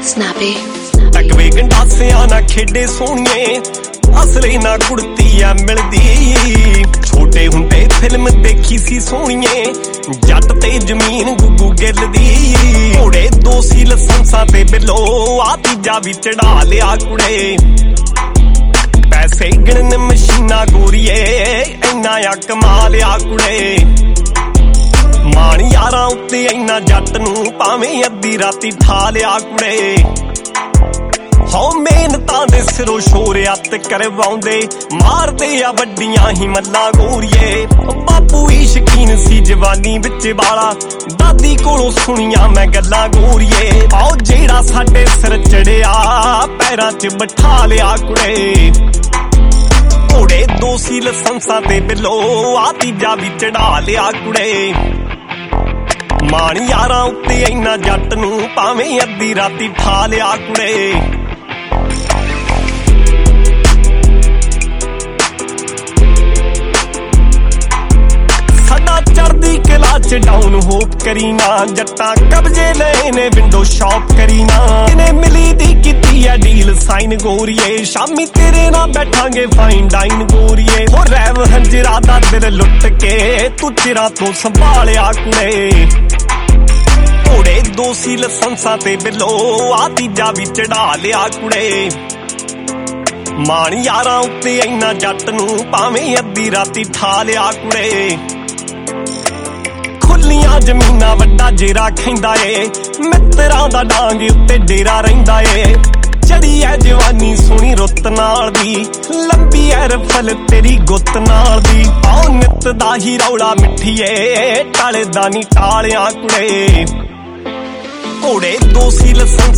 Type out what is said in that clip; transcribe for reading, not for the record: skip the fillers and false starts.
Snappy. ਟਕਵੇ ਗੰਡਾਸਿਆਂ ਨਾ ਖੇਡੇ ਸੋਹਣੀਏ ਅਸਲੀ ਨਾ ਕੁੜਤੀ ਆ ਮਿਲਦੀ। ਛੋਟੇ ਹੁੰਦੇ ਫਿਲਮ ਦੇਖੀ ਸੀ ਸੋਹਣੀਏ ਜੱਟ ਤੇ ਜ਼ਮੀਨ ਗੁੱਗੂ ਗਿੱਲ ਦੀ। ਘੋੜੇ ਦੋ ਸੀ ਲਾਇਸੈਂਸਾਂ ਤੇ ਬਿੱਲੋ ਆ ਤੀਜਾ ਵੀ ਚੜਾ ਲਿਆ ਕੁੜੇ। ਪੈਸੇ ਗਿਣਨ ਮਸ਼ੀਨਾਂ ਗੋਰੀਏ ਇੰਨਾ ਆ ਕਮਾ ਲਿਆ ਕੁੜੇ। ਮਾਣ ਯਾਰਾਂ ਉੱਤੇ ਇੰਨਾ ਜੱਟ ਨੂੰ ਭਾਵੇਂ ਅੱਧੀ ਰਾਤੀ ਠਾ ਲਿਆ ਕੁੜੇ। ਹੋ ਮਿਹਨਤਾਂ ਦੇ ਸਿਰੋਂ ਸ਼ੋਰ ਅੱਤ ਕਰਵਾਉਂਦੇ ਮਾਰਦੇ ਆ ਵੱਡੀਆਂ ਹੀ ਮੱਲਾਂ ਗੋਰੀਏ। ਬਾਪੂ ਹੀ ਸ਼ਕੀਨ ਸੀ ਜਵਾਨੀ ਵਿੱਚ ਵਾਲਾ ਦਾਦੀ ਕੋਲੋਂ ਸੁਣੀਆਂ ਮੈਂ ਗੱਲਾਂ ਗੋਰੀਏ। ਆਓ ਜਿਹੜਾ ਸਾਡੇ ਸਿਰ ਚੜਿਆ ਪੈਰਾਂ 'ਚ ਬਿਠਾ ਲਿਆ ਕੁੜੇ। ਘੋੜੇ ਦੋ ਸੀ ਲਾਇਸੈਂਸਾਂ ਤੇ ਬਿੱਲੋ ਆ ਤੀਜਾ ਵੀ ਚੜਾ ਲਿਆ ਕੁੜੇ। ਮਾਣ ਯਾਰਾਂ ਉੱਤੇ ਇੰਨਾ ਜੱਟ ਨੂੰ ਭਾਵੇਂ ਅੱਧੀ ਰਾਤੀ ਠਾ ਲਿਆ ਕੁੜੇ। ਸਾਡਾ ਚੜ੍ਹਦੀ ਕਲਾ ਚ ਡਾਊਨ ਹੋਪ ਕਰੀ ਨਾ ਜੱਟਾਂ ਕਬਜੇ ਲਏ ਨੇ ਵਿੰਡੋ ਸ਼ਾਪ ਕਰੀ ਨਾ। ਇਹਨੇ ਮਿਲੀ ਦੀ ਕੀਤੀ ਆ ਡੀਲ ਸਾਈਨ ਗੋਰੀਏ। ਸ਼ਾਮੀ ਤੇਰੇ ਨਾਲ ਬੈਠਾਂਗੇ ਫਾਈਨ ਡਾਈਨ ਗੋਰੀਏ। ਹੋ ਰੈਵ ਹੰਜਰਾ ਦਾ ਦਿਲ ਲੁੱਟ ਕੇ ਤੂੰ ਚਿਰਾਂ ਤੋਂ ਸੰਭਾਲਿਆ ਕੁੜੇ। ਘੋੜੇ ਦੋ ਸੀ ਲਾਇਸੈਂਸਾਂ ਤੇ ਬਿੱਲੋ ਆ ਤੀਜਾ ਵੀ ਚੜਾ ਲਿਆ ਕੁੜੇ। ਮਾਣ ਯਾਰਾਂ ਉੱਤੇ ਇੰਨਾ ਜੱਟ ਨੂੰ ਭਾਵੇਂ ਅੱਧੀ ਰਾਤੀ ਠਾ ਲਿਆ ਕੁੜੇ। ਖੁੱਲੀਆਂ ਜ਼ਮੀਨਾਂ ਵੱਡਾ ਜੇਰਾ ਖੈਂਦਾ ਏ ਮਿੱਤਰਾਂ ਦਾ ਡਾਂਗ ਉੱਤੇ ਡੇਰਾ ਰਹਿੰਦਾ ਏ। ਚੜੀ ਐ ਜਵਾਨੀ ਸੋਹਣੀ ਰੁੱਤ ਨਾਲ ਦੀ ਲੰਬੀ ਐ ਰਫਲ ਤੇਰੀ ਗੁੱਤ ਨਾਲ ਦੀ। ਆਓ ਨਿੱਤ ਦਾ ਹੀ ਰੌਲਾ ਮਿੱਠੀਏ ਟਾਲੇ ਦਾ ਨੀ ਟਾਲਿਆ ਕੁੜੇ। ਘੋੜੇ ਦੋ ਸੀ ਲਾਇਸੈਂਸ